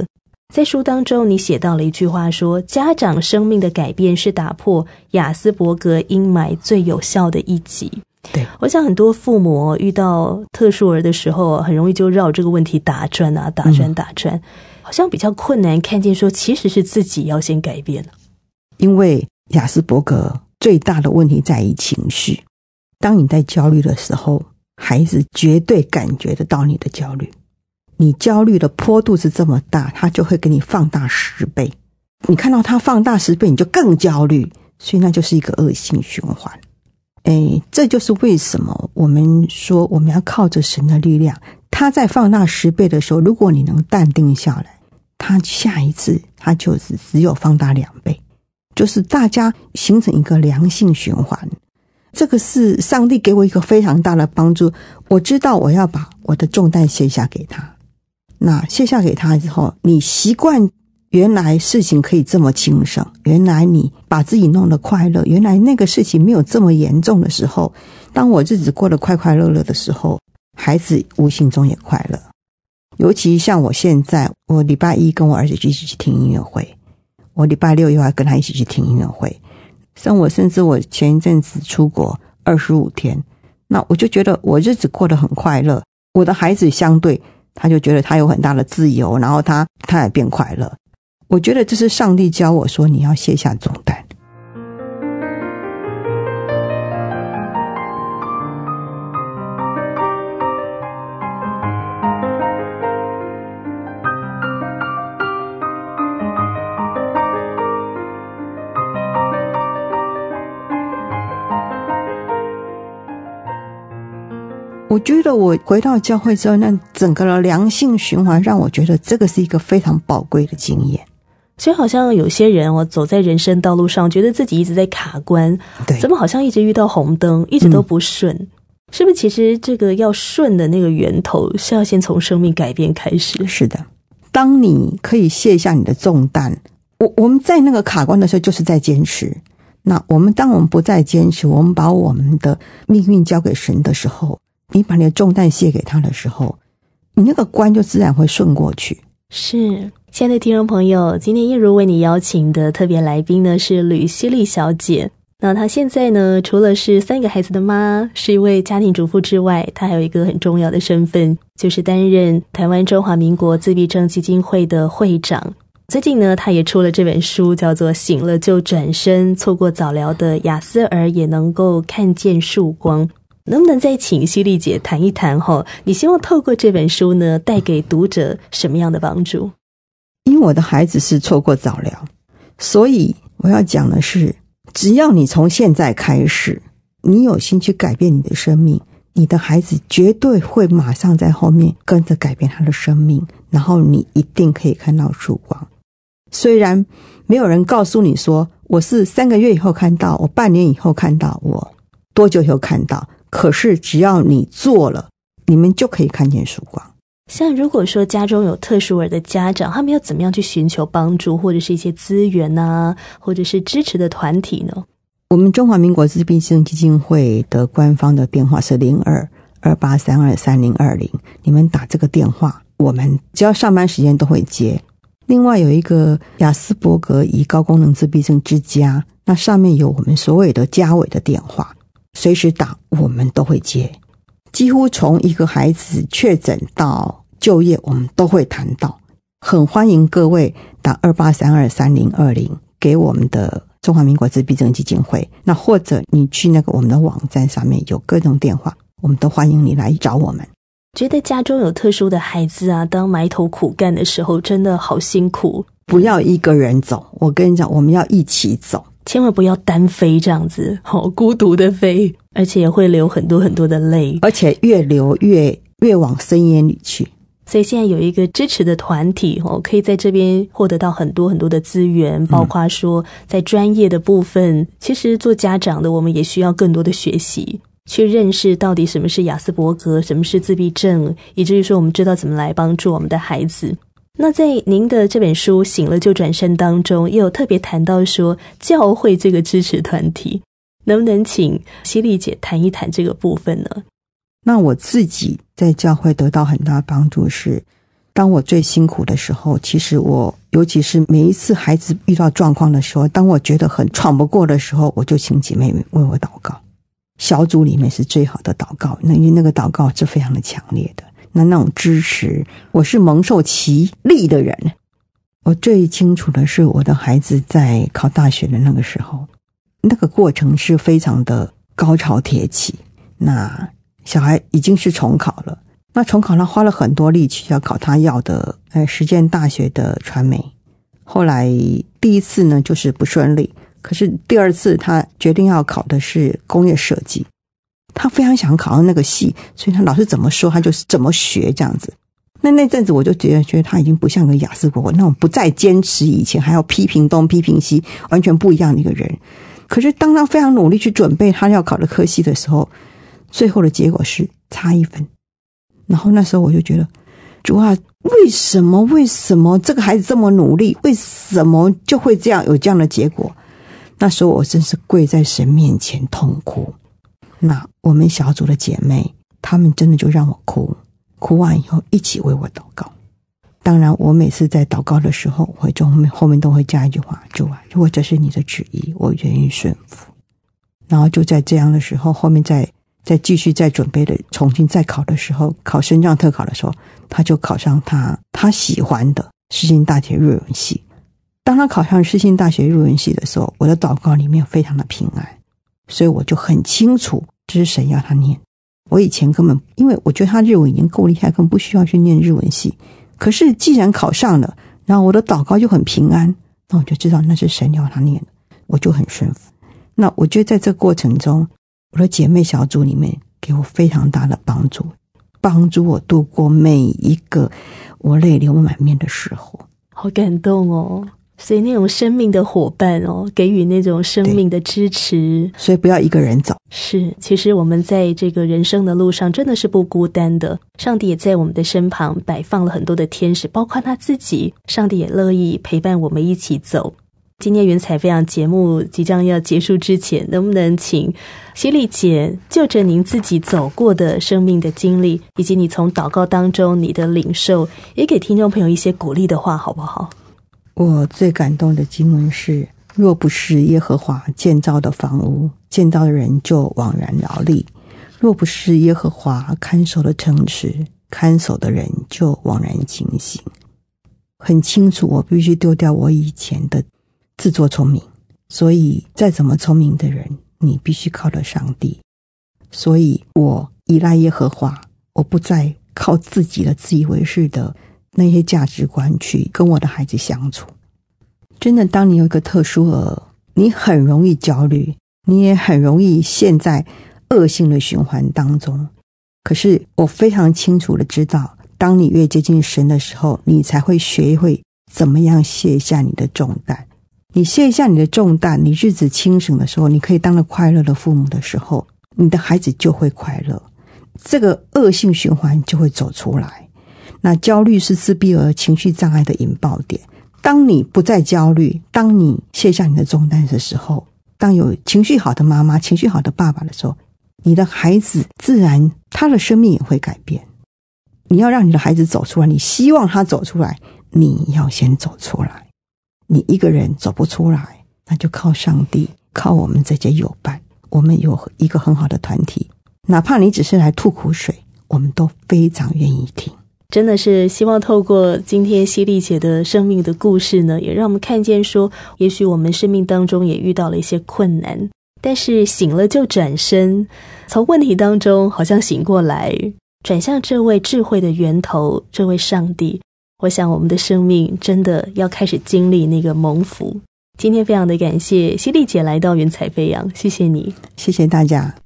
在书当中你写到了一句话说，家长生命的改变是打破亚斯伯格阴霾最有效的一击。 对， 我想很多父母遇到特殊儿的时候，很容易就绕这个问题打转啊打转打转、嗯、好像比较困难看见说其实是自己要先改变。 因为亚斯伯格最大的问题在于情绪，当你在焦虑的时候，孩子绝对感觉得到你的焦虑，你焦虑的坡度是这么大，他就会给你放大十倍，你看到他放大十倍你就更焦虑，所以那就是一个恶性循环。诶，这就是为什么我们说我们要靠着神的力量，他在放大十倍的时候，如果你能淡定下来，他下一次他就是只有放大两倍，就是大家形成一个良性循环。这个是上帝给我一个非常大的帮助，我知道我要把我的重担卸下给他，那卸下给他之后，你习惯原来事情可以这么轻省，原来你把自己弄得快乐，原来那个事情没有这么严重的时候，当我日子过得快快乐乐的时候，孩子无形中也快乐。尤其像我现在，我礼拜一跟我儿子一起去听音乐会，我礼拜六又要跟他一起去听音乐会，像我甚至我前一阵子出国二十五天，那我就觉得我日子过得很快乐，我的孩子相对他就觉得他有很大的自由，然后他他也变快乐。我觉得这是上帝教我说你要卸下重担。我觉得我回到教会之后，那整个的良性循环让我觉得这个是一个非常宝贵的经验。 所以好像有些人我走在人生道路上，觉得自己一直在卡关，对，怎么好像一直遇到红灯，一直都不顺、嗯、是不是其实这个要顺的那个源头是要先从生命改变开始？ 是的，当你可以卸下你的重担，我我们在那个卡关的时候就是在坚持，那我们当我们不再坚持，我们把我们的命运交给神的时候，你把你的重担卸给他的时候，你那个关就自然会顺过去。 是，亲爱的听众朋友，今天映如为你邀请的特别来宾呢是吕希丽小姐。那她现在呢除了是三个孩子的妈，是一位家庭主妇之外，她还有一个很重要的身份，就是担任台湾中华民国自闭症基金会的会长。最近呢她也出了这本书，叫做《醒了就转身，错过早疗的亚斯儿也能够看见曙光》。能不能再请希丽姐谈一谈齁，你希望透过这本书呢带给读者什么样的帮助？ 因为我的孩子是错过早疗，所以我要讲的是，只要你从现在开始，你有心去改变你的生命，你的孩子绝对会马上在后面跟着改变他的生命，然后你一定可以看到曙光。虽然没有人告诉你说我是三个月以后看到，我半年以后看到，我多久以后看到，可是只要你做了，你们就可以看见曙光。 像如果说家中有特殊儿的家长，他们要怎么样去寻求帮助，或者是一些资源啊，或者是支持的团体呢？ 我们中华民国自闭症基金会的官方的电话是零二二八三二三零二零，你们打这个电话，我们只要上班时间都会接。另外有一个亚斯伯格乙高功能自闭症之家，那上面有我们所有的家委的电话，随时打我们都会接。几乎从一个孩子确诊到就业我们都会谈到，很欢迎各位打二八三二三零二零给我们的中华民国自闭症基金会，那或者你去那个我们的网站上面有各种电话，我们都欢迎你来找我们。 觉得家中有特殊的孩子啊，当埋头苦干的时候真的好辛苦， 不要一个人走，我跟你讲，我们要一起走， 千万不要单飞这样子，好孤独的飞，而且也会流很多很多的泪， 而且越流越越往深渊里去。 所以现在有一个支持的团体哦，可以在这边获得到很多很多的资源，包括说在专业的部分、嗯、其实做家长的我们也需要更多的学习，去认识到底什么是亚斯伯格，什么是自闭症，以至于说我们知道怎么来帮助我们的孩子。那在您的这本书《醒了就转身》当中，也有特别谈到说教会这个支持团体，能不能请希丽姐谈一谈这个部分呢？ 那我自己在教会得到很大帮助是， 当我最辛苦的时候，其实我尤其是每一次孩子遇到状况的时候，当我觉得很闯不过的时候，我就请姐妹为我祷告。小组里面是最好的祷告，那因为那个祷告是非常的强烈的，那那种支持，我是蒙受其利的人。我最清楚的是我的孩子在考大学的那个时候，那个过程是非常的高潮迭起。那小孩已经是重考了，那重考他花了很多力气要考他要的呃实践大学的传媒。后来第一次呢就是不顺利，可是第二次他决定要考的是工业设计，他非常想考到那个系，所以他老师怎么说他就怎么学这样子。那那阵子我就觉得觉得他已经不像个雅思国那种不再坚持以前还要批评东批评西完全不一样的一个人。可是当他非常努力去准备他要考的科系的时候，最后的结果是差一分。然后那时候我就觉得，主啊，为什么为什么这个孩子这么努力，为什么就会这样有这样的结果？那时候我真是跪在神面前痛哭。那我们小组的姐妹她们真的就让我哭，哭完以后一起为我祷告。当然我每次在祷告的时候，我会后面后面都会加一句话，主啊，如果这是你的旨意，我愿意顺服。然后就在这样的时候，后面再再继续再准备的重新再考的时候，考升上特考的时候，他就考上他他喜欢的世新大学日文系。当他考上世新大学日文系的时候，我的祷告里面非常的平安，所以我就很清楚这是神要他念。我以前根本因为我觉得他日文已经够厉害，根本不需要去念日文系，可是既然考上了，然后我的祷告就很平安，那我就知道那是神要他念的，我就很顺服。那我觉得在这个过程中，我的姐妹小组里面给我非常大的帮助，帮助我度过每一个我泪流满面的时候。 好感动哦，所以那种生命的伙伴哦，给予那种生命的支持， 所以不要一个人走。 是，其实我们在这个人生的路上真的是不孤单的，上帝也在我们的身旁摆放了很多的天使，包括他自己，上帝也乐意陪伴我们一起走。今天云彩飞扬节目即将要结束之前，能不能请希丽姐就着您自己走过的生命的经历，以及你从祷告当中你的领受，也给听众朋友一些鼓励的话好不好？ 我最感动的经文是，若不是耶和华建造的房屋，建造的人就枉然劳力；若不是耶和华看守的城池，看守的人就枉然警醒。很清楚我必须丢掉我以前的自作聪明，所以再怎么聪明的人，你必须靠着上帝。所以我依赖耶和华，我不再靠自己的自以为是的那些价值观去跟我的孩子相处。真的，当你有一个特殊儿，你很容易焦虑，你也很容易陷在恶性的循环当中。可是我非常清楚的知道，当你越接近神的时候，你才会学会怎么样卸下你的重担。你卸下你的重担，你日子清醒的时候，你可以当了快乐的父母的时候，你的孩子就会快乐，这个恶性循环就会走出来。那焦虑是自闭儿情绪障碍的引爆点。当你不再焦虑，当你卸下你的重担的时候，当有情绪好的妈妈，情绪好的爸爸的时候，你的孩子自然他的生命也会改变。你要让你的孩子走出来，你希望他走出来，你要先走出来。你一个人走不出来，那就靠上帝，靠我们这些友伴。我们有一个很好的团体，哪怕你只是来吐苦水，我们都非常愿意听。 真的是希望透过今天希丽姐的生命的故事呢，也让我们看见说，也许我们生命当中也遇到了一些困难，但是醒了就转身，从问题当中好像醒过来，转向这位智慧的源头，这位上帝。我想我们的生命真的要开始经历那个蒙福。今天非常的感谢希丽姐来到云彩飞扬，谢谢你。 谢谢大家。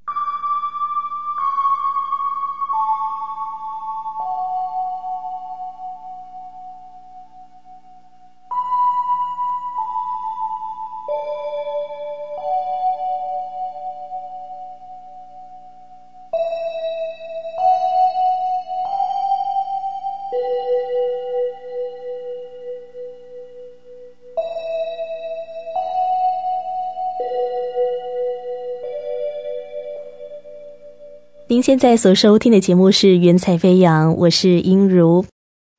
您现在所收听的节目是云彩飞扬，我是英如。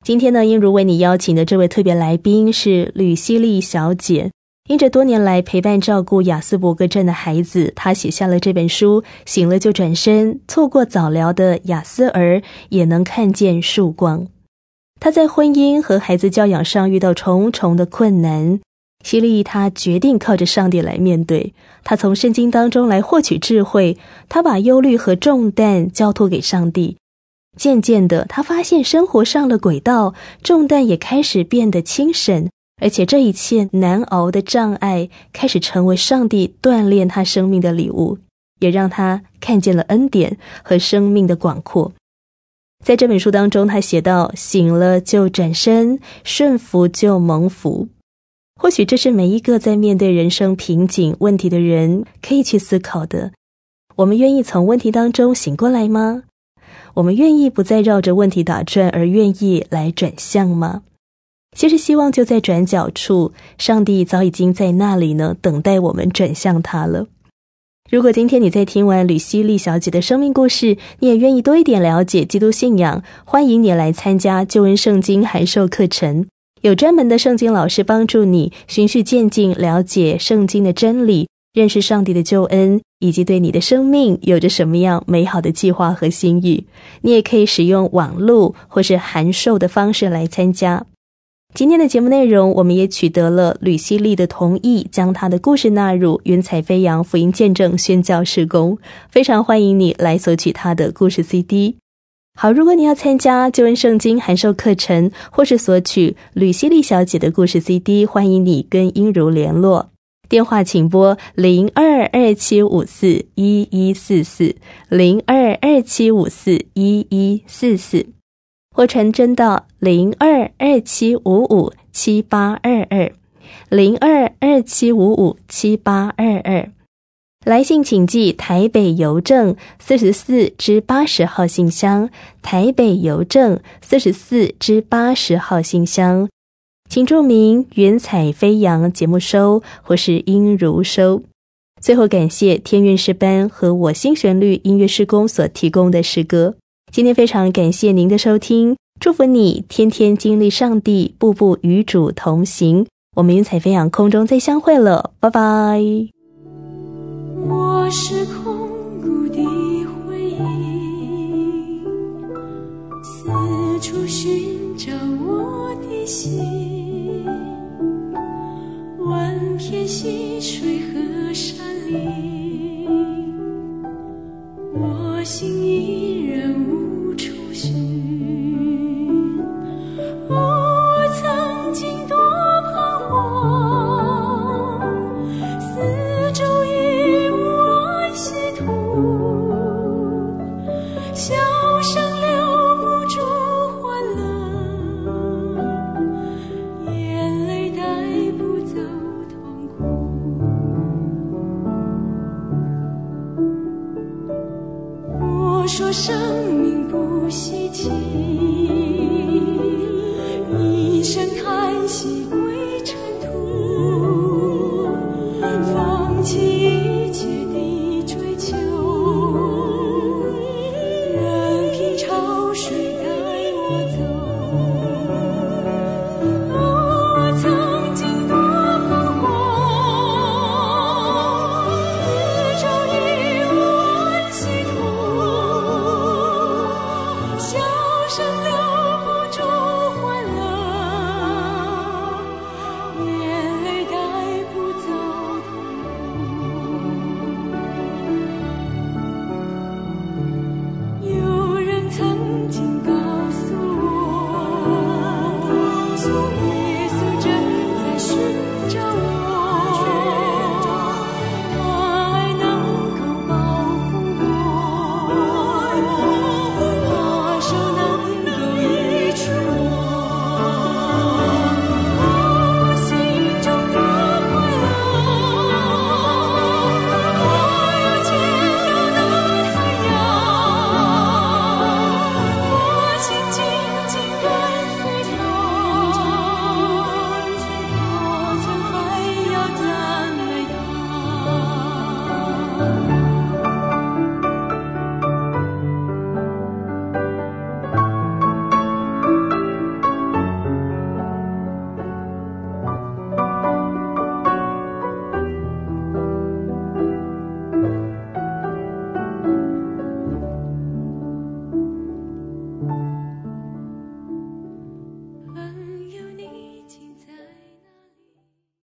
今天呢，英如为你邀请的这位特别来宾是吕希丽小姐。因着多年来陪伴照顾亚斯伯格症的孩子，她写下了这本书《醒了就转身，错过早疗的亚斯儿也能看见曙光》。她在婚姻和孩子教养上遇到重重的困难，希丽她决定靠着上帝来面对。她从圣经当中来获取智慧，她把忧虑和重担交托给上帝。渐渐的，她发现生活上了轨道，重担也开始变得轻省，而且这一切难熬的障碍开始成为上帝锻炼他生命的礼物，也让他看见了恩典和生命的广阔。在这本书当中，他写到，醒了就转身，顺服就蒙福。或许这是每一个在面对人生瓶颈问题的人可以去思考的。我们愿意从问题当中醒过来吗？我们愿意不再绕着问题打转，而愿意来转向吗？其实希望就在转角处，上帝早已经在那里呢，等待我们转向他了。如果今天你在听完吕希丽小姐的生命故事，你也愿意多一点了解基督信仰，欢迎你来参加救恩圣经函授课程，有专门的圣经老师帮助你循序渐进了解圣经的真理，认识上帝的救恩，以及对你的生命有着什么样美好的计划和心意。你也可以使用网络或是函授的方式来参加。今天的节目内容，我们也取得了吕希丽的同意，将她的故事纳入云彩飞扬福音见证宣教事工，非常欢迎你来索取她的故事 C D。 好，如果你要参加救恩圣经函授课程，或是索取吕希丽小姐的故事 C D， 欢迎你跟英如联络，电话请拨零二二七五四一一四四 零二二七五四一一四四，或传真到零二二七五五七八二二 零二二七五五七八二二。来信请寄台北邮政四十四至八十号信箱，台北邮政四十四至八十号信箱，请注明云彩飞扬节目收或是音如收。最后感谢天韵诗班和我新旋律音乐事工所提供的诗歌。今天非常感谢您的收听，祝福你天天经历上帝，步步与主同行。我们云彩飞扬空中再相会了，拜拜。 我是空谷的回忆，四处寻找我的心，万片溪水和